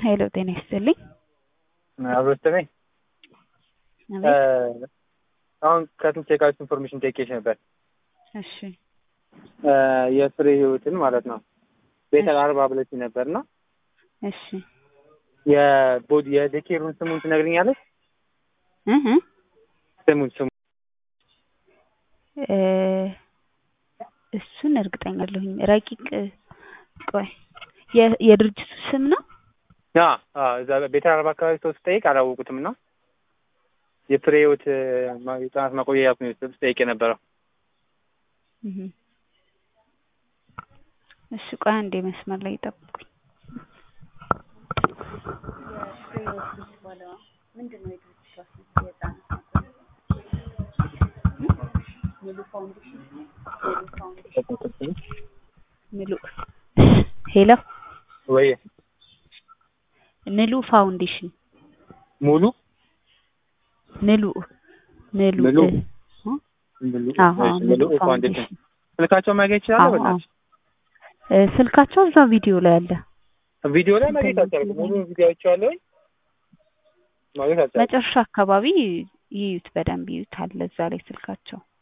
ሄሎ ጤና ይስጥልኝ። አብሮስተኝ አሁን ከትንሽ የካች ኢንፎርሜሽን ጠይቄሽ ነበር። እሺ የፍሬ ህይወትን ማለት ነው ቤተል 40 ብለሽ ነበርና እሺ የቦዲ የዴኬሩን ስሙን ትነግሪኛለሽ? ስሙን እሱን እርግጠኛ አይደለሁም። ረቂቅ ቆይ የድርጅቱ ስም ነው? እዛ ቤተል 40 አካባቢ ሰው ስጠይቅ አላወቁትምና የፍሬ ህይወት የጥናት ማቆያ ነው ስጠይቅ የነበረው። እሺ ቆይ አንዴ መስመር ላይ ጠብቁኝ። ምንድነው የድርጅቱ ስም? ሙሉ ሄሎ ወይ ሙሉ ፋውንዴሽን ሙሉ ፋውንዴሽን ስልካቸው ማግኘት ይችላል? በእናትሽ ስልካቸው እዛ ቪዲዮ ላይ አለ። ቪዲዮ ላይ ማግኘት አልቻልኩም። ሙሉ ቪዲዮአቸው አለ ወይ ማግኘት አልቻልኩም። መጨረሻ አካባቢ ይዩት፣ በደንብ ይዩት አለ እዛ ላይ ስልካቸው